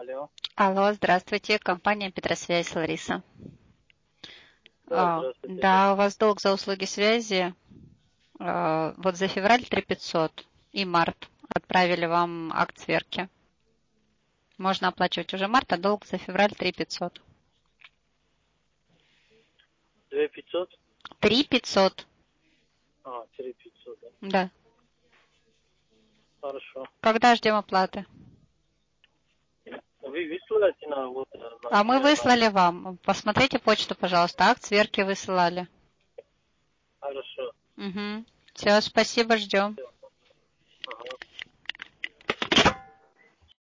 Алло. Алло, здравствуйте, компания Петросвязь, Лариса. Да, здравствуйте. Да, у вас долг за услуги связи. Вот за февраль 3500 и март отправили вам акт сверки. Можно оплачивать уже март, а долг за февраль 3500. 2500? 3500. 3500, да. Да. Хорошо. Когда ждем оплаты? Вы выслали на вот... А мы выслали вам. Посмотрите почту, пожалуйста. Акт сверки высылали. Хорошо. Угу. Все, спасибо, ждем. Всё.